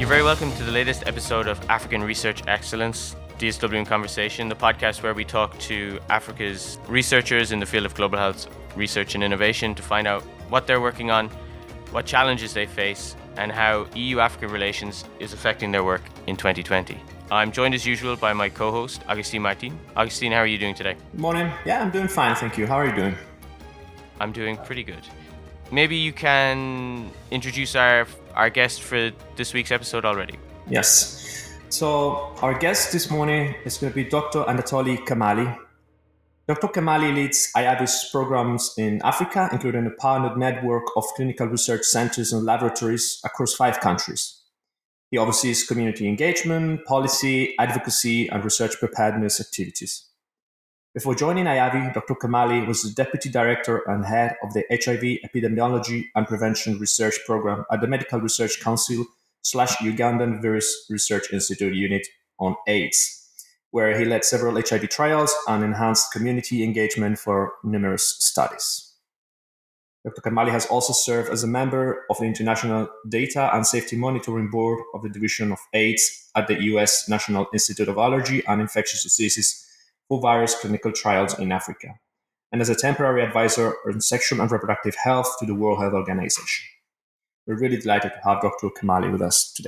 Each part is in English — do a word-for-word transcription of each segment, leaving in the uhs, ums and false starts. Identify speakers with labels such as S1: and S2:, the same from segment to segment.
S1: You're very welcome to the latest episode of African Research Excellence, D S W in Conversation, the podcast where we talk to Africa's researchers in the field of global health research and innovation to find out what they're working on, what challenges they face, and how E U-Africa relations is affecting their work in twenty twenty. I'm joined as usual by my co-host, Agustin Martin. Agustin, how are you doing today?
S2: Good morning. Yeah, I'm doing fine, thank you. How are you doing?
S1: I'm doing pretty good. Maybe you can introduce our our guest for this week's episode already.
S2: Yes. So our guest this morning is going to be Doctor Anatoly Kamali. Doctor Kamali leads I A V I's programs in Africa, including a partnered network of clinical research centers and laboratories across five countries. He oversees community engagement, policy, advocacy, and research preparedness activities. Before joining I A V I, Doctor Kamali was the Deputy Director and Head of the H I V Epidemiology and Prevention Research Program at the Medical Research Council slash Ugandan Virus Research Institute Unit on AIDS, where he led several H I V trials and enhanced community engagement for numerous studies. Doctor Kamali has also served as a member of the International Data and Safety Monitoring Board of the Division of AIDS at the U S National Institute of Allergy and Infectious Diseases for various clinical trials in Africa, and as a temporary advisor on sexual and reproductive health to the World Health Organization. We're really delighted to have Doctor Kamali with us today.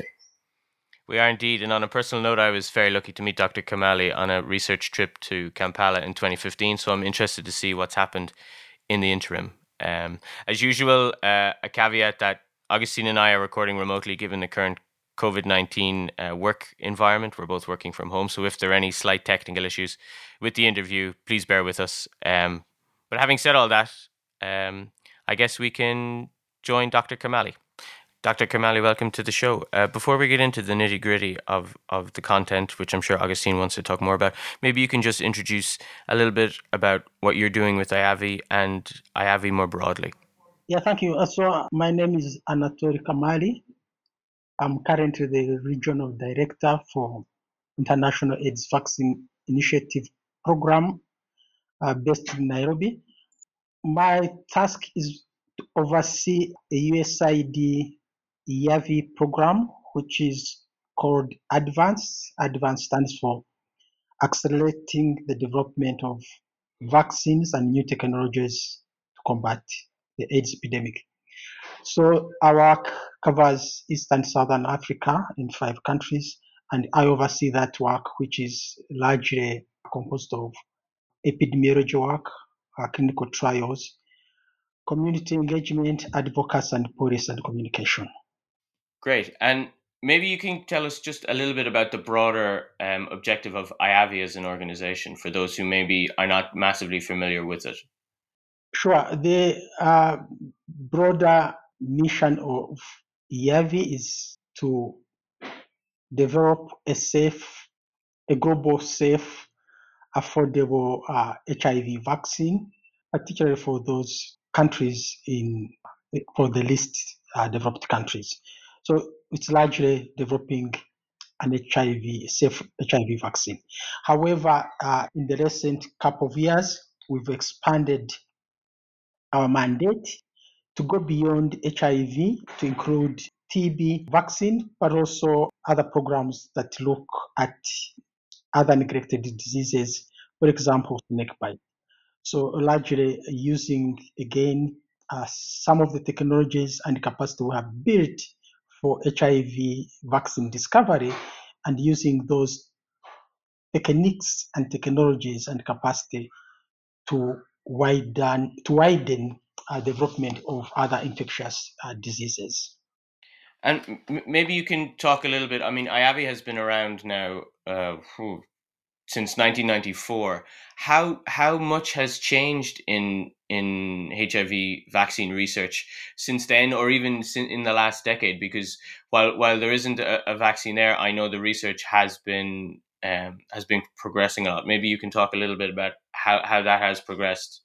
S1: We are indeed, and on a personal note, I was very lucky to meet Doctor Kamali on a research trip to Kampala in twenty fifteen, so I'm interested to see what's happened in the interim. Um, as usual, uh, a caveat that Agustin and I are recording remotely given the current COVID nineteen uh, work environment. We're both working from home, so if there are any slight technical issues with the interview, please bear with us. Um, but having said all that, um, I guess we can join Doctor Kamali. Doctor Kamali, welcome to the show. Uh, before we get into the nitty-gritty of, of the content, which I'm sure Agustin wants to talk more about, maybe you can just introduce a little bit about what you're doing with I A V I and I A V I more broadly.
S3: Yeah, thank you. So my name is Anatoly Kamali. I'm currently the Regional Director for International AIDS Vaccine Initiative Program uh, based in Nairobi. My task is to oversee a U S A I D I A V I program, which is called ADVANCE. ADVANCE stands for Accelerating the Development of Vaccines and New Technologies to Combat the AIDS Epidemic. So our work covers East and Southern Africa in five countries, and I oversee that work, which is largely composed of epidemiology work, uh, clinical trials, community engagement, advocacy, and policy and communication.
S1: Great. And maybe you can tell us just a little bit about the broader um, objective of I A V I as an organization for those who maybe are not massively familiar with it.
S3: Sure. The uh, broader mission of I A V I is to develop a safe, a global safe, affordable uh, H I V vaccine, particularly for those countries in for the least uh, developed countries. So it's largely developing an H I V safe H I V vaccine. However, uh, in the recent couple of years, we've expanded our mandate to go beyond H I V to include T B vaccine, but also other programs that look at other neglected diseases, for example, snake bite. So largely using, again, uh, some of the technologies and capacity we have built for H I V vaccine discovery and using those techniques and technologies and capacity to widen, to widen uh, development of other infectious uh, diseases.
S1: And m- maybe you can talk a little bit. I mean, I A V I has been around now uh, whew, since nineteen ninety-four. How how much has changed in in H I V vaccine research since then, or even in the last decade? Because while while there isn't a, a vaccine there, I know the research has been um, has been progressing a lot. Maybe you can talk a little bit about how, how that has progressed.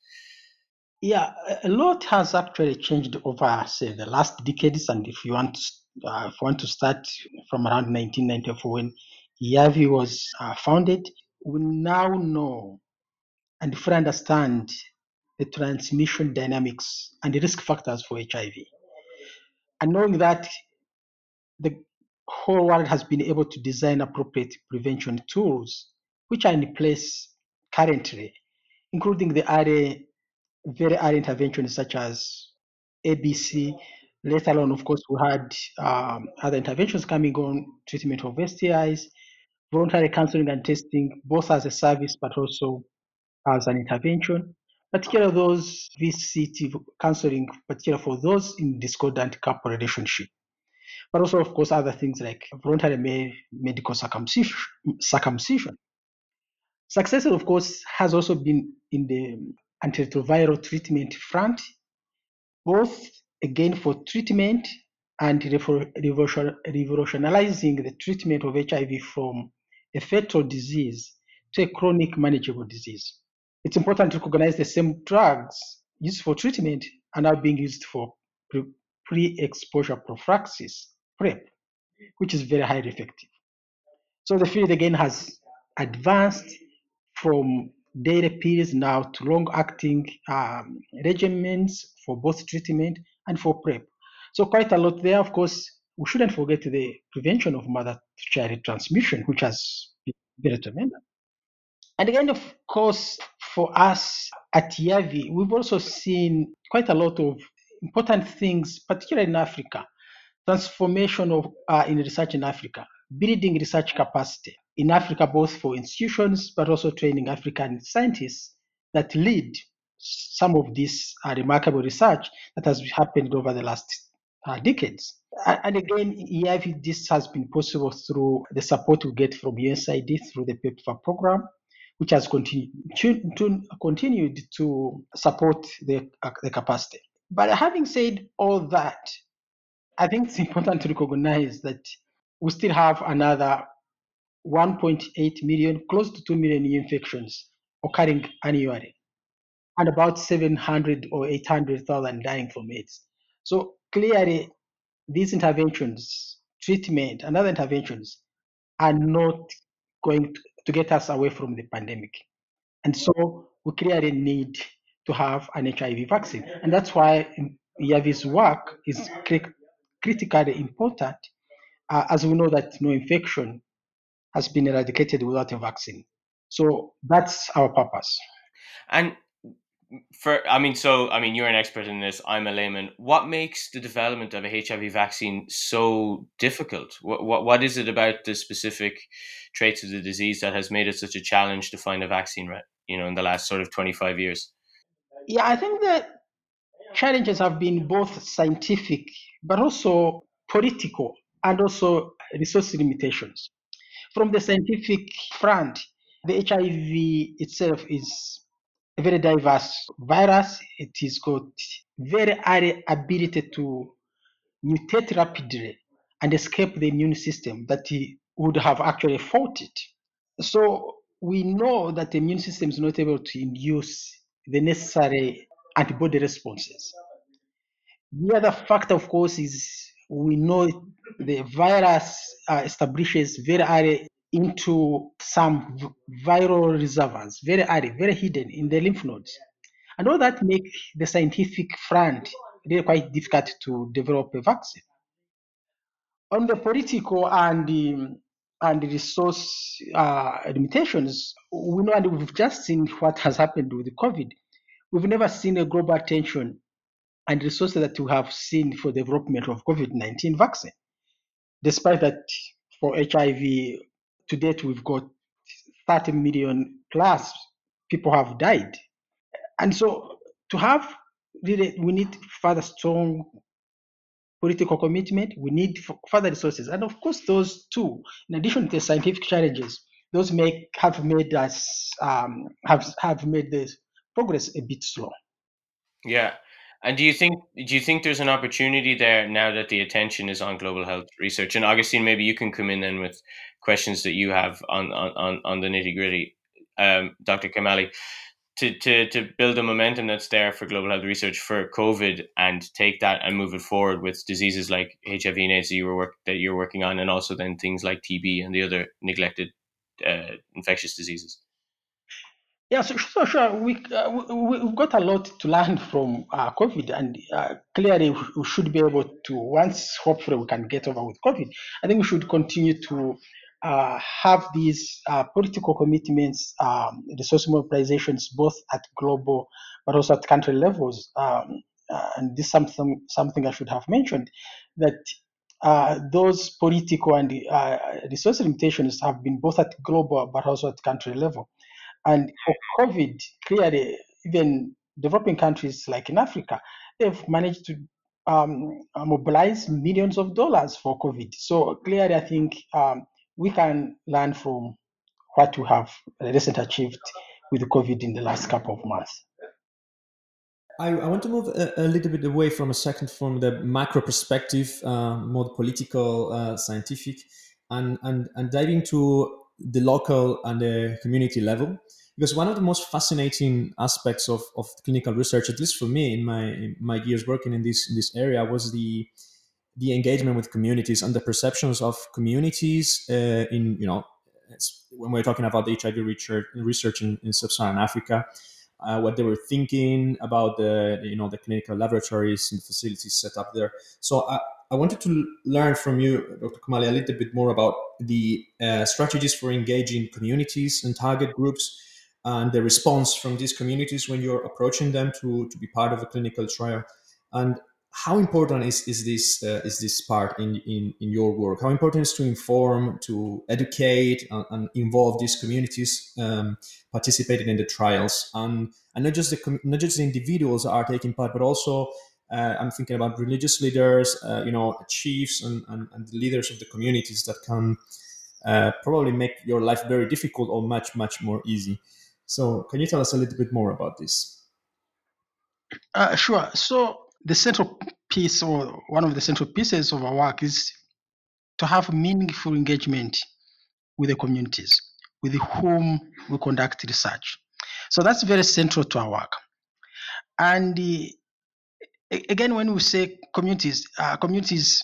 S3: Yeah, a lot has actually changed over, say, the last decades. And if you want to, uh, if you want to start from around nineteen ninety-four, when I A V I was uh, founded, we now know and fully understand the transmission dynamics and the risk factors for H I V. And knowing that the whole world has been able to design appropriate prevention tools, which are in place currently, including the early, very early interventions such as A B C. Let alone, of course, we had um, other interventions coming on, treatment of S T Is, voluntary counseling and testing, both as a service but also as an intervention, particularly those V C T counseling, particularly for those in discordant couple relationship, but also, of course, other things like voluntary me- medical circumcision. circumcision. Success, of course, has also been in the antiretroviral treatment front, both again for treatment and revolution- revolutionizing the treatment of H I V from a fatal disease to a chronic manageable disease. It's important to recognize the same drugs used for treatment are now being used for pre exposure prophylaxis, PrEP, which is very highly effective. So the field again has advanced from daily pills now to long acting um, regimens for both treatment and for PrEP. So quite a lot there. Of course, we shouldn't forget the prevention of mother to child transmission, which has been very tremendous. And again, of course, for us at Yavi, we've also seen quite a lot of important things, particularly in Africa, transformation of uh, in research in Africa, building research capacity in Africa, both for institutions but also training African scientists that lead some of this uh, remarkable research that has happened over the last uh, decades. And again, E I V, this has been possible through the support we get from U S A I D through the PEPFAR program, which has continued to, to continued to support the, uh, the capacity. But having said all that, I think it's important to recognize that we still have another one point eight million, close to two million new infections occurring annually, and about seven hundred or eight hundred thousand dying from AIDS. So clearly, these interventions, treatment, and other interventions are not going to, to get us away from the pandemic. And so we clearly need to have an H I V vaccine. And that's why Yavi's work is cri- critically important, uh, as we know that no infection has been eradicated without a vaccine. So that's our purpose.
S1: And for, I mean, so, I mean, you're an expert in this. I'm a layman. What makes the development of a H I V vaccine so difficult? What, what, what is it about the specific traits of the disease that has made it such a challenge to find a vaccine, right? You know, in the last sort of twenty-five years?
S3: Yeah, I think the challenges have been both scientific, but also political and also resource limitations. From the scientific front, the H I V itself is a very diverse virus. It has got very high ability to mutate rapidly and escape the immune system that he would have actually fought it. So we know that the immune system is not able to induce the necessary antibody responses. The other factor, of course, is we know the virus uh, establishes very early into some v- viral reservoirs, very early, very hidden in the lymph nodes. And all that make the scientific front really quite difficult to develop a vaccine. On the political and the, and the resource uh, limitations, we know and we've just seen what has happened with COVID. We've never seen a global attention and resources that we have seen for the development of COVID nineteen vaccine. Despite that, for H I V, to date, we've got thirty million plus people have died. And so to have really, we need further strong political commitment, we need f- further resources. And of course, those two, in addition to the scientific challenges, those make have made us um, have have made the progress a bit slow.
S1: Yeah. And do you think do you think there's an opportunity there now that the attention is on global health research? And Augustine, maybe you can come in then with questions that you have on on, on, on the nitty gritty. Um, Doctor Kamali, to, to to build a momentum that's there for global health research for COVID and take that and move it forward with diseases like H I V and AIDS that you were work, that you're working on, and also then things like T B and the other neglected uh, infectious diseases.
S3: Yeah, so sure, sure. We, uh, we we've got a lot to learn from uh, COVID, and uh, clearly we we should be able to. Once, hopefully, we can get over with COVID. I think we should continue to uh, have these uh, political commitments, um, resource mobilizations, both at global but also at country levels. Um, uh, and this is something something I should have mentioned that. Uh, those political and uh, resource limitations have been both at global but also at country level. And for COVID, clearly, even developing countries like in Africa, they've managed to um, uh, mobilize millions of dollars for COVID. So clearly, I think um, we can learn from what we have recently achieved with COVID in the last couple of months.
S2: I, I want to move a, a little bit away from a second from the macro perspective, uh, more political, uh, scientific, and, and, and dive into the local and the community level. Because one of the most fascinating aspects of, of clinical research, at least for me in my in my years working in this in this area, was the the engagement with communities and the perceptions of communities uh, in you know when we're talking about the H I V research, research in, in sub-Saharan Africa, uh, what they were thinking about the you know the clinical laboratories and facilities set up there. So I, I wanted to learn from you, Doctor Kamali, a little bit more about the uh, strategies for engaging communities and target groups and the response from these communities when you're approaching them to, to be part of a clinical trial. And how important is, is this uh, is this part in, in, in your work? How important is to inform, to educate, and, and involve these communities um, participating in the trials, and, and not just the not just the individuals are taking part, but also uh, I'm thinking about religious leaders, uh, you know, chiefs, and, and, and the leaders of the communities that can uh, probably make your life very difficult or much much more easy. So, can you tell us a little bit more about this?
S3: Uh, sure. So the central piece, or one of the central pieces of our work, is to have meaningful engagement with the communities with whom we conduct research. So that's very central to our work. And uh, again, when we say communities, uh, communities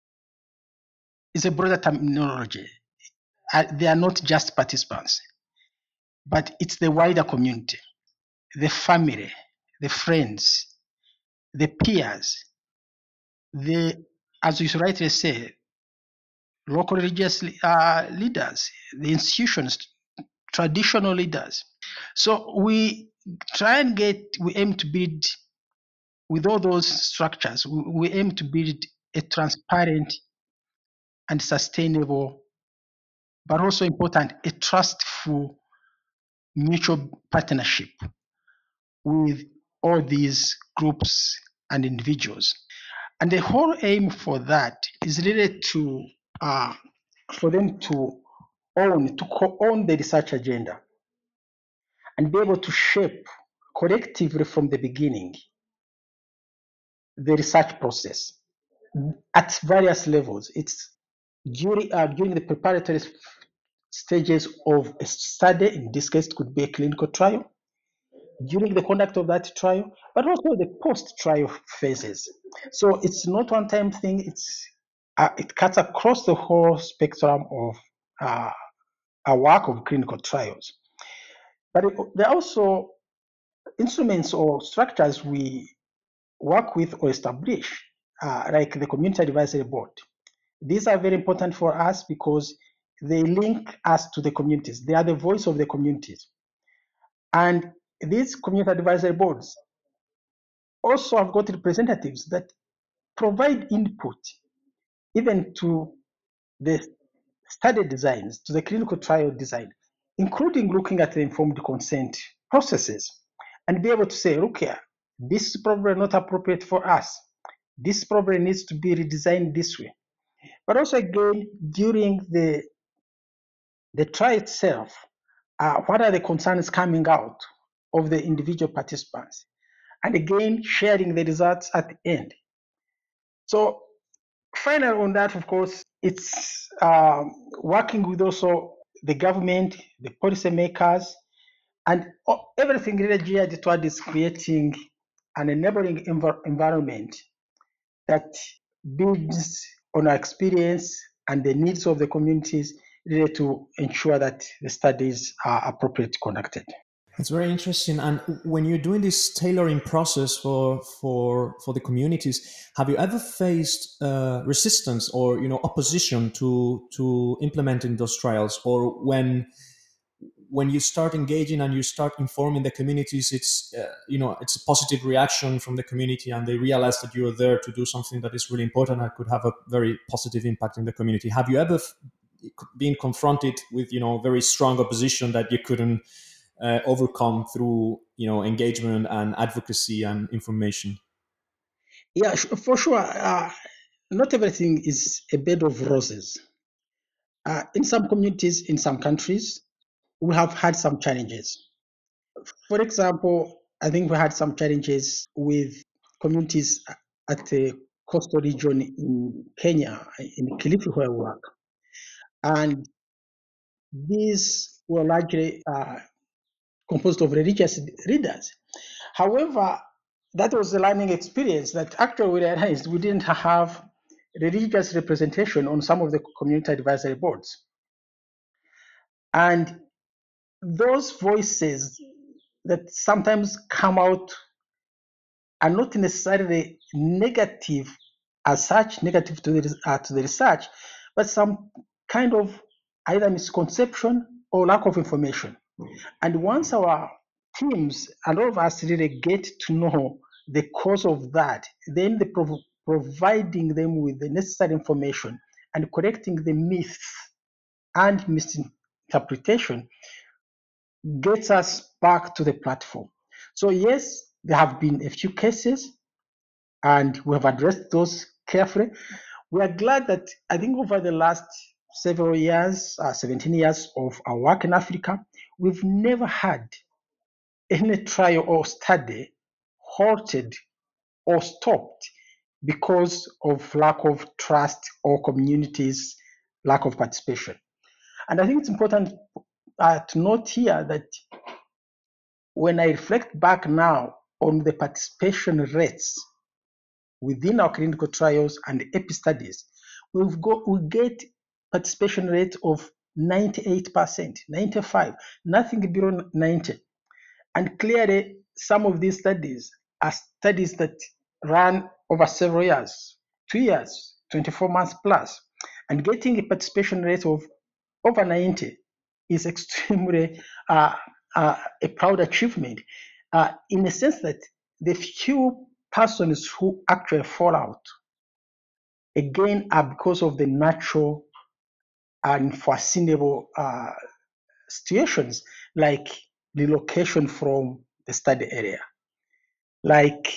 S3: is a broader terminology. Uh, they are not just participants, but it's the wider community, the family, the friends, the peers, the, as you rightly say, local religious uh, leaders, the institutions, traditional leaders. So we try and get, we aim to build, with all those structures, we, we aim to build a transparent and sustainable, but also important, a trustful mutual partnership with all these groups and individuals. And the whole aim for that is really to, uh, for them to own, to co-own the research agenda and be able to shape collectively from the beginning the research process at various levels. It's during, uh, during the preparatory stages of a study, in this case, it could be a clinical trial, during the conduct of that trial, but also the post-trial phases. So it's not one-time thing. It's uh, it cuts across the whole spectrum of uh, a work of clinical trials. But it, there are also instruments or structures we work with or establish, uh, like the Community Advisory Board. These are very important for us because they link us to the communities. They are the voice of the communities. And these community advisory boards also have got representatives that provide input even to the study designs, to the clinical trial design, including looking at the informed consent processes and be able to say, look here, this is probably not appropriate for us. This probably needs to be redesigned this way. But also again, during the, the trial itself, uh, what are the concerns coming out of the individual participants? And again, sharing the results at the end. So final on that, of course, it's um, working with also the government, the policymakers, and everything really geared towards creating an enabling env- environment that builds on our experience and the needs of the communities really to ensure that the studies are appropriately conducted.
S2: It's very interesting. And when you're doing this tailoring process for for for the communities, have you ever faced uh, resistance or you know opposition to to implementing those trials, or when when you start engaging and you start informing the communities, it's uh, you know it's a positive reaction from the community, and they realize that you're there to do something that is really important and could have a very positive impact in the community. Have you ever f- been confronted with you know very strong opposition that you couldn't uh, overcome through you know engagement and advocacy and information?
S3: Yeah, for sure. Uh, not everything is a bed of roses. Uh, in some communities, in some countries, we have had some challenges. For example, I think we had some challenges with communities at the coastal region in Kenya, in Kilifi, where we work. And these were largely uh, composed of religious leaders. However, that was a learning experience that actually we realized we didn't have religious representation on some of the community advisory boards. And those voices that sometimes come out are not necessarily negative as such, negative to the, uh, to the research, but some kind of either misconception or lack of information. And once our teams and all of us really get to know the cause of that, then the prov- providing them with the necessary information and correcting the myths and misinterpretation gets us back to the platform. So yes, there have been a few cases and we have addressed those carefully. We are glad that I think over the last several years, uh, seventeen years of our work in Africa, we've never had any trial or study halted or stopped because of lack of trust or communities' lack of participation. And I think it's important uh, to note here that when I reflect back now on the participation rates within our clinical trials and epi studies, we've got, we get participation rate of ninety-eight percent, ninety-five, nothing below ninety. And clearly, some of these studies are studies that run over several years, two years, twenty-four months plus. And getting a participation rate of over ninety is extremely uh, uh, a proud achievement uh, in the sense that the few persons who actually fall out, again, are because of the natural and foreseeable uh, situations like relocation from the study area, like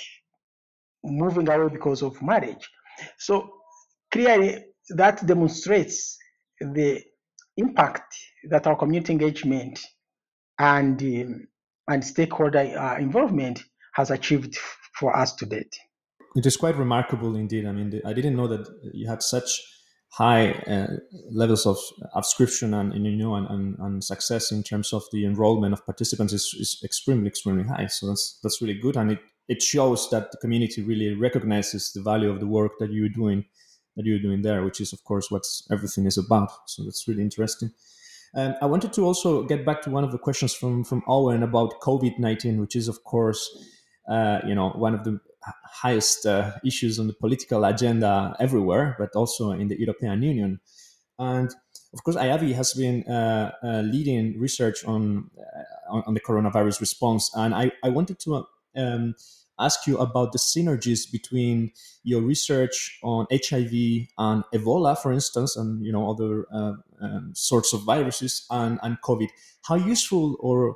S3: moving away because of marriage. So clearly, that demonstrates the impact that our community engagement and um, and stakeholder uh, involvement has achieved for us to date.
S2: It is quite remarkable indeed. I mean, I didn't know that you had such high uh, levels of subscription and, and you know and, and, and success in terms of the enrollment of participants is, is extremely extremely high. So that's that's really good, and it, it shows that the community really recognizes the value of the work that you're doing that you're doing there, which is of course what everything is about. So that's really interesting. And I wanted to also get back to one of the questions from from Owen about COVID nineteen, which is of course uh, you know one of the highest uh, issues on the political agenda everywhere, but also in the European Union. And of course, I A V I has been uh, uh, leading research on, uh, on on the coronavirus response, and I, I wanted to um, ask you about the synergies between your research on H I V and Ebola, for instance, and you know other uh, um, sorts of viruses, and, and COVID. How useful or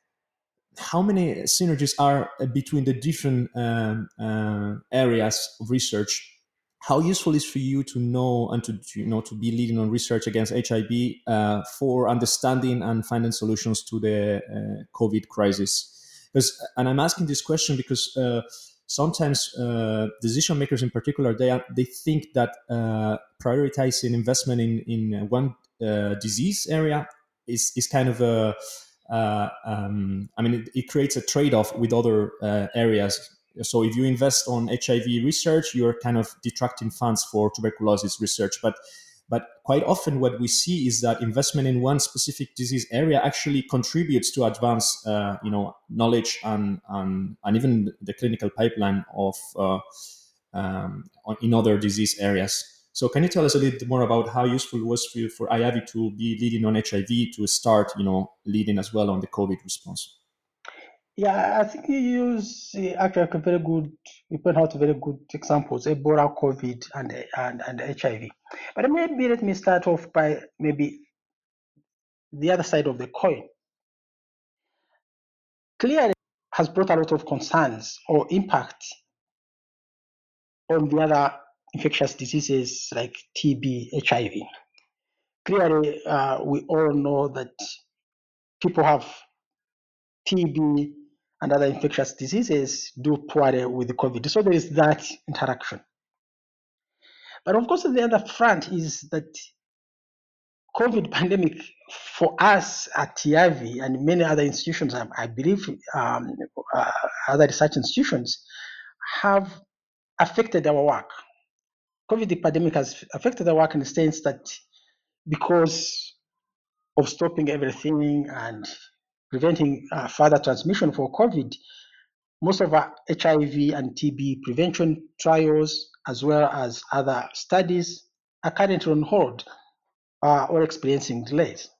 S2: how many synergies are between the different um, uh, areas of research? How useful is for you to know and to, to you know to be leading on research against H I V uh, for understanding and finding solutions to the uh, COVID crisis? Because, and I'm asking this question because uh, sometimes uh, decision makers, in particular, they are, they think that uh, prioritizing investment in in one uh, disease area is is kind of a uh, um, I mean, it, it creates a trade-off with other uh, areas. So if you invest on H I V research, you're kind of detracting funds for tuberculosis research. But But quite often what we see is that investment in one specific disease area actually contributes to advance, uh, you know, knowledge and, and, and even the clinical pipeline of uh, um, in other disease areas. So can you tell us a little bit more about how useful it was for, you, for IAVI to be leading on H I V to start, you know, leading as well on the COVID response?
S3: Yeah, I think you use uh, actually a very good, you point out very good examples, Ebola, COVID, and, and, and H I V. But maybe let me start off by maybe the other side of the coin. Clearly has brought a lot of concerns or impact on the other infectious diseases like T B, H I V. Clearly, uh, we all know that people have T B and other infectious diseases do poorly with the COVID. So there is that interaction. But of course, the other front is that COVID pandemic for us at T I V and many other institutions, I, I believe um, uh, other research institutions, have affected our work. COVID pandemic has affected our work in the sense that because of stopping everything and preventing uh, further transmission for COVID, most of our H I V and T B prevention trials, as well as other studies, are currently on hold uh, or experiencing delays.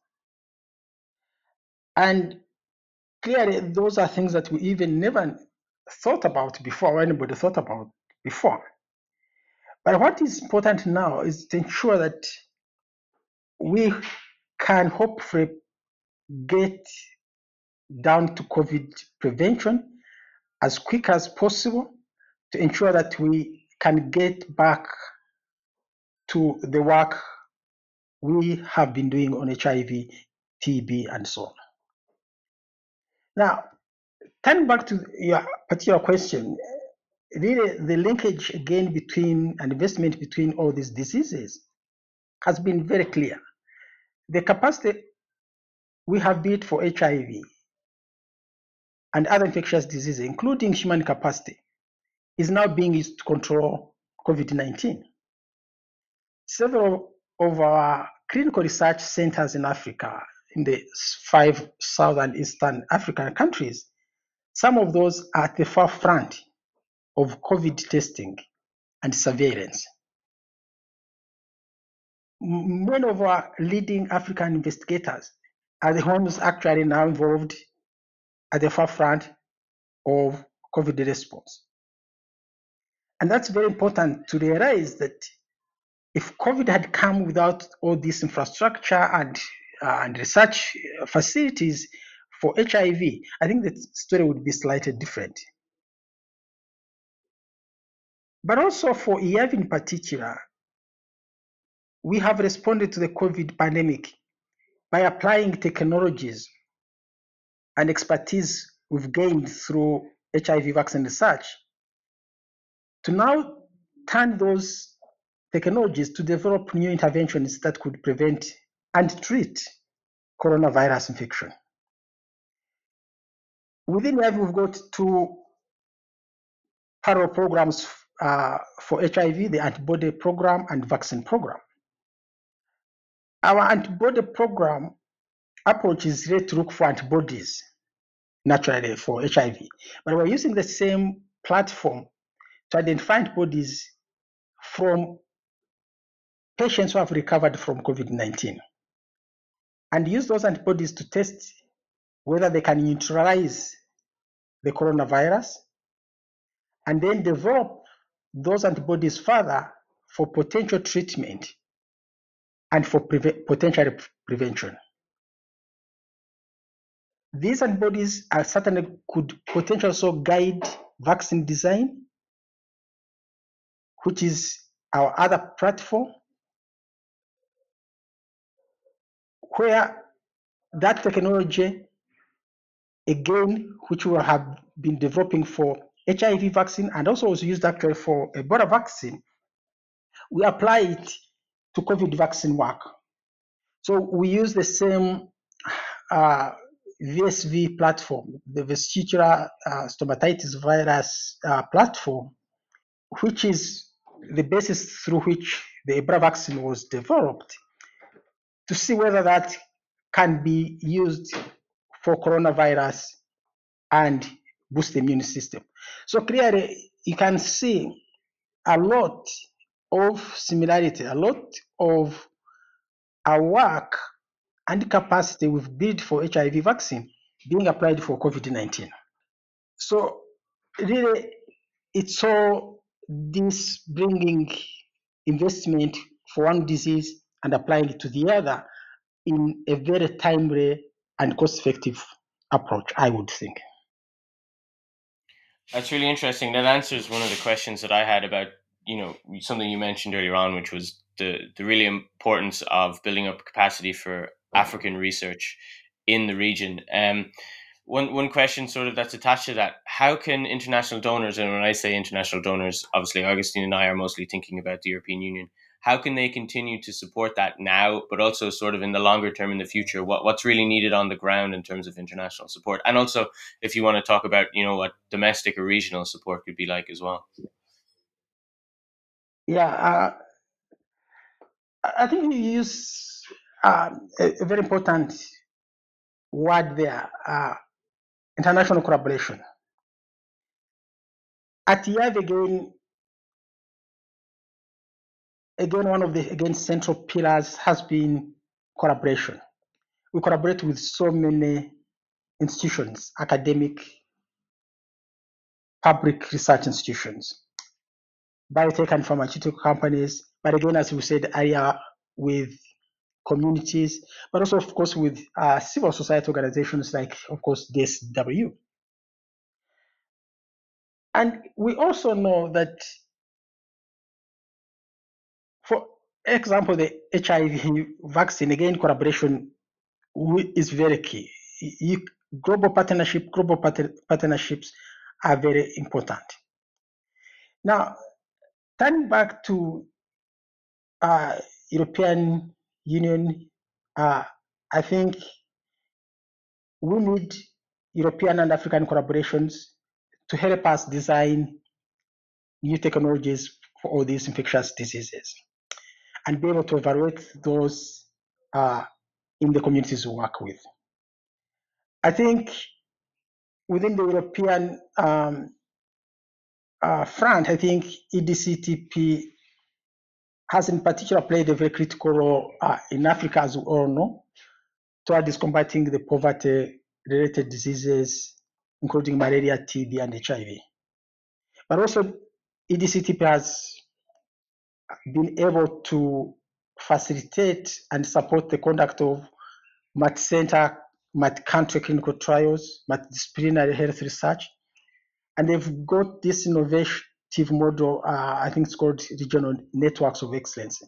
S3: And clearly, those are things that we even never thought about before, or anybody thought about before. But what is important now is to ensure that we can hopefully get down to COVID prevention as quick as possible to ensure that we can get back to the work we have been doing on H I V, T B, and so on. Now, turning back to your particular question, really the linkage again between and investment between all these diseases has been very clear. The capacity we have built for H I V and other infectious diseases, including human capacity, is now being used to control COVID nineteen. Several of our clinical research centers in Africa, in the five southern eastern African countries, some of those are at the forefront of COVID testing and surveillance. Many of our leading African investigators are the ones actually now involved at the forefront of COVID response. And that's very important to realize that if COVID had come without all this infrastructure and, uh, and research facilities for H I V, I think the story would be slightly different. But also for E I V in particular, we have responded to the COVID pandemic by applying technologies and expertise we've gained through H I V vaccine research to now turn those technologies to develop new interventions that could prevent and treat coronavirus infection. Within I A V, we've got two parallel programs uh, for H I V, the antibody program and vaccine program. Our antibody program approach is really to look for antibodies naturally for H I V, but we're using the same platform to identify antibodies from patients who have recovered from COVID nineteen and use those antibodies to test whether they can neutralize the coronavirus and then develop those antibodies further for potential treatment and for pre- potential prevention. These antibodies are certainly could potentially also guide vaccine design, which is our other platform, where that technology, again, which we have been developing for H I V vaccine and also was used actually for Ebola vaccine, we apply it to COVID vaccine work. So we use the same uh, V S V platform, the vesicular uh, stomatitis virus uh, platform, which is the basis through which the Ebola vaccine was developed, to see whether that can be used for coronavirus and boost the immune system. So clearly, you can see a lot of similarity, a lot of our work and capacity we've built for H I V vaccine being applied for COVID nineteen. So really, it's all this bringing investment for one disease and applying it to the other in a very timely and cost-effective approach, I would think.
S1: That's really interesting. That answers one of the questions that I had about, you know, something you mentioned earlier on, which was the, the really importance of building up capacity for African research in the region. Um, one one question sort of that's attached to that: how can international donors, and when I say international donors, obviously Augustine and I are mostly thinking about the European Union, how can they continue to support that now, but also sort of in the longer term in the future? What what's really needed on the ground in terms of international support, and also if you want to talk about, you know, what domestic or regional support could be like as well.
S3: Yeah, uh, I think you use uh, a, a very important word there, uh, international collaboration. At I A V, again, again, one of the again central pillars has been collaboration. We collaborate with so many institutions, academic, public research institutions, biotech and pharmaceutical companies, but again, as we said earlier, with communities, but also, of course, with uh, civil society organizations like, of course, D S W. And we also know that, for example, the H I V vaccine, again, collaboration is very key. You, global partnership, global part- partnerships are very important. Now, turning back to uh, European Union, uh, I think we need European and African collaborations to help us design new technologies for all these infectious diseases and be able to evaluate those uh, in the communities we work with. I think within the European um, uh, front, I think E D C T P has in particular played a very critical role uh, in Africa, as we all know, towards combating the poverty-related diseases, including malaria, T B, and H I V. But also, E D C T P has been able to facilitate and support the conduct of multi-center, multi-country clinical trials, multidisciplinary health research. And they've got this innovative model, uh, I think it's called regional networks of excellence.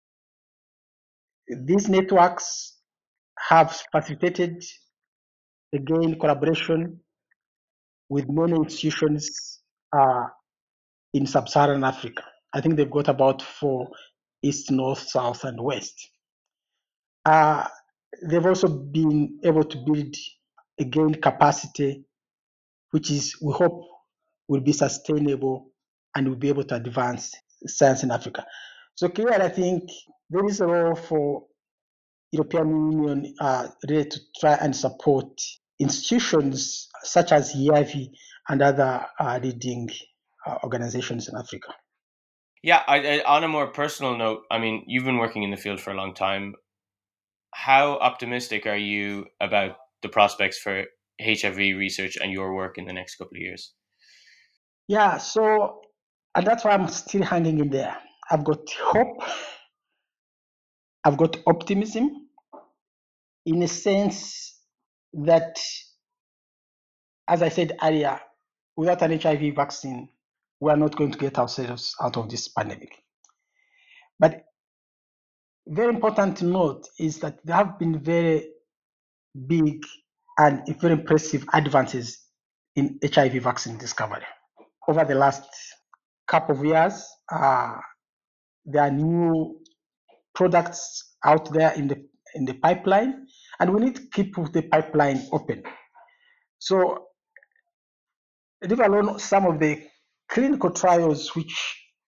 S3: These networks have facilitated, again, collaboration with many institutions uh, in sub-Saharan Africa. I think they've got about four: East, North, South, and West. Uh, they've also been able to build, again, capacity, which is, we hope, will be sustainable and will be able to advance science in Africa. So clearly, I think there is a role for European Union uh, really to try and support institutions such as I A V and other uh, leading uh, organizations in Africa.
S1: Yeah, I, I, on a more personal note, I mean, you've been working in the field for a long time. How optimistic are you about the prospects for H I V research and your work in the next couple of years?
S3: Yeah, so, and that's why I'm still hanging in there. I've got hope, I've got optimism, in a sense that, as I said earlier, without an H I V vaccine, we are not going to get ourselves out of this pandemic. But very important to note is that there have been very big and very impressive advances in H I V vaccine discovery. Over the last couple of years, uh, there are new products out there in the in the pipeline, and we need to keep the pipeline open. So, leave alone some of the clinical trials which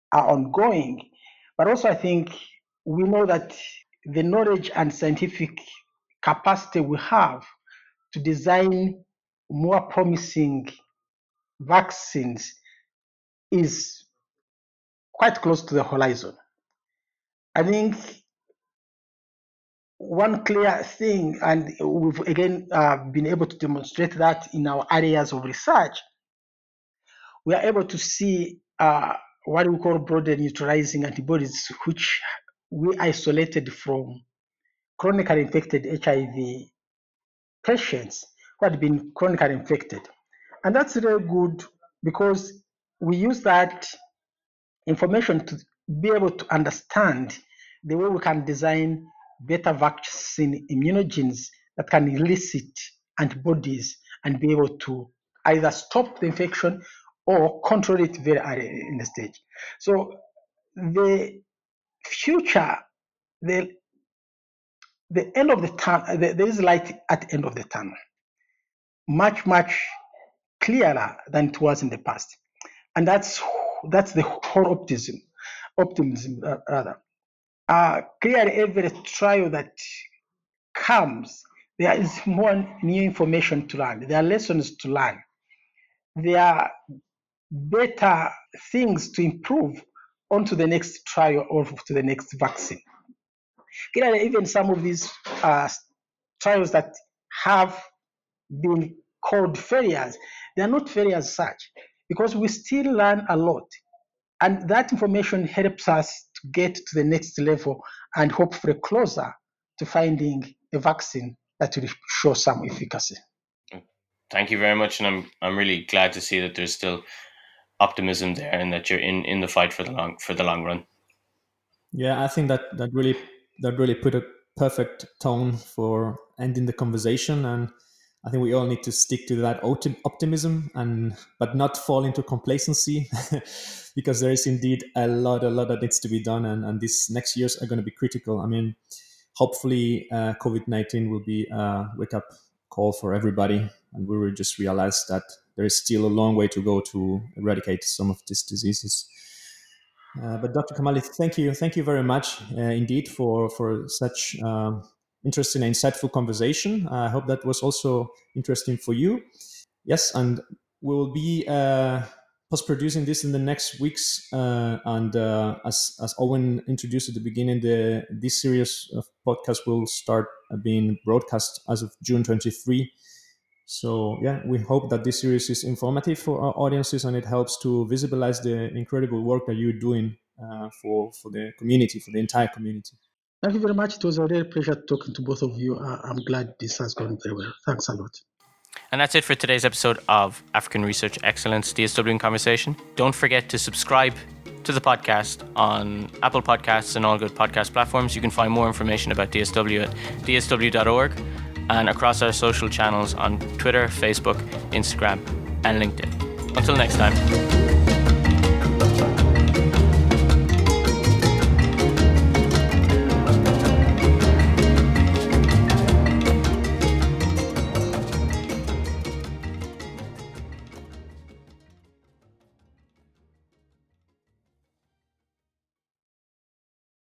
S3: are ongoing. But also, I think we know that the knowledge and scientific capacity we have to design more promising vaccines is quite close to the horizon. I think one clear thing, and we've again uh, been able to demonstrate that in our areas of research, we are able to see uh, what we call broader neutralizing antibodies, which we isolated from chronically infected H I V patients who had been chronically infected. And that's really good because we use that information to be able to understand the way we can design better vaccine immunogens that can elicit antibodies and be able to either stop the infection or control it very early in the stage. So the future, the the end of the tunnel, there is light at the end of the tunnel, much, much clearer than it was in the past. And that's that's the whole optimism, optimism uh, rather. Uh, clearly, every trial that comes, there is more new information to learn. There are lessons to learn. There are better things to improve onto the next trial or to the next vaccine. Clearly, even some of these uh, trials that have been called failures, they are not failures as such, because we still learn a lot. And that information helps us to get to the next level and hopefully closer to finding a vaccine that will show some efficacy.
S1: Thank you very much. And I'm I'm really glad to see that there's still optimism there and that you're in, in the fight for the long for the long run.
S2: Yeah, I think that that really that really put a perfect tone for ending the conversation, and I think we all need to stick to that optimism and but not fall into complacency because there is indeed a lot, a lot that needs to be done, and, and these next years are going to be critical. I mean, hopefully uh, COVID nineteen will be a wake-up call for everybody, and we will just realize that there is still a long way to go to eradicate some of these diseases. Uh, but Doctor Kamali, thank you, thank you very much uh, indeed for for such uh, interesting and insightful conversation. I hope that was also interesting for you. Yes, and we will be uh, post-producing this in the next weeks. Uh, and uh, as as Owen introduced at the beginning, the this series of podcasts will start being broadcast as of June twenty-third. So yeah, we hope that this series is informative for our audiences and it helps to visualize the incredible work that you're doing uh, for, for the community, for the entire community.
S3: Thank you very much. It was a real pleasure talking to both of you. Uh, I'm glad this has gone very well. Thanks a lot.
S1: And that's it for today's episode of African Research Excellence D S W in Conversation. Don't forget to subscribe to the podcast on Apple Podcasts and all good podcast platforms. You can find more information about D S W at d s w dot org. And across our social channels on Twitter, Facebook, Instagram, and LinkedIn. Until next time.